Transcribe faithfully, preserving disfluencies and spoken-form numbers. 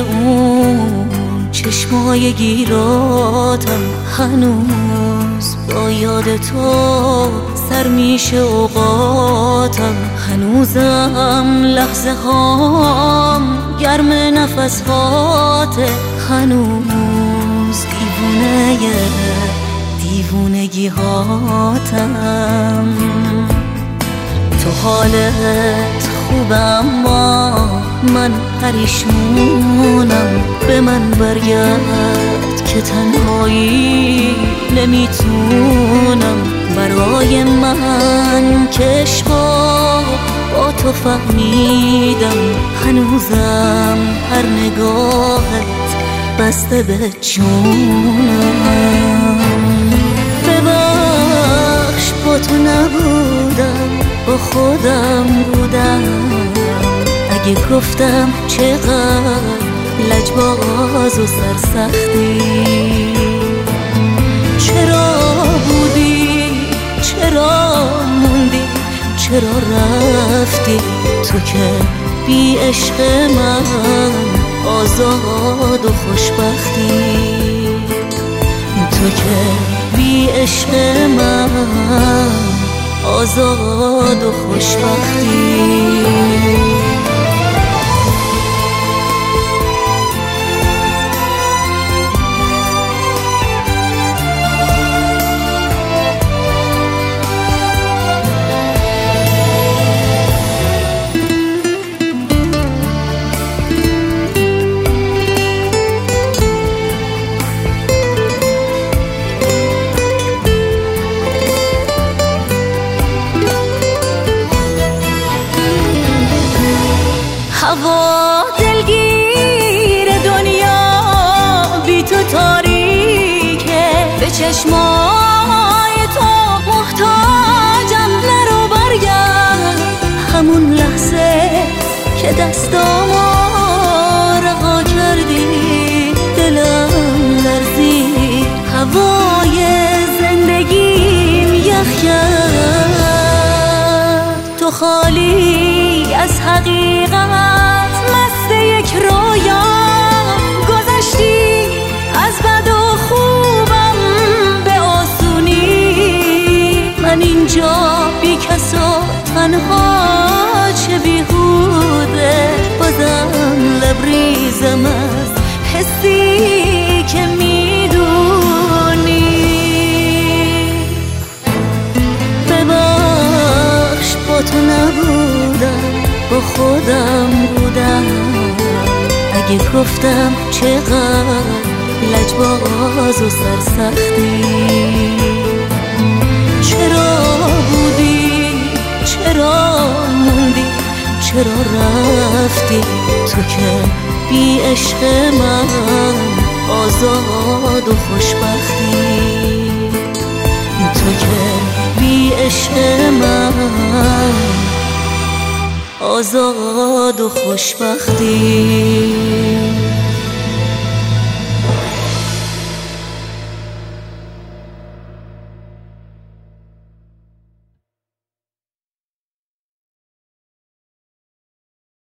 اون چشمای گیراتم هنوز با یاد تو سر میشه اوقاتم. هنوزم لحظه هام گرم نفس هاته، هنوز دیوونه دیوونگی هاتم. تو حالت خوبه اما من پریشونم، به من برگرد که تنهایی نمیتونم. برای من که اشتباه با تو فهمیدم، هنوزم هر نگاهت بسته به جونم. ببخش با تو نبودم، با خودم بودم. اگه گفتم چقدر لجباز و سرسختی، چرا بودی چرا موندی چرا رفتی؟ تو که بی عشق من آزاد و خوشبختی، تو که بی عشق من آزاد و خوشبختی. هوا دلگیر دنیا بی تو تاریکه، به چشمای تو محتاجم. نرو برگرد همون لحظه که دستامو رها کردی، دلم لرزید، هوای زندگیم یخ کرد. تو خالی از حقیقت، مست یک رویا گذشتی از بد و خوبم به آسونی. من اینجا بی کس و تنها چه بیهوده، بازم لبریزم از حسی که میدونی. ببخش با تو نبودم، با خودم بودم. اگه گفتم چقدر لجباز و سرسختی، چرا بودی چرا موندی چرا رفتی؟ تو که بی عشق من آزاد و خوشبختی، تو که بی عشق من آزاد و خوشبختی.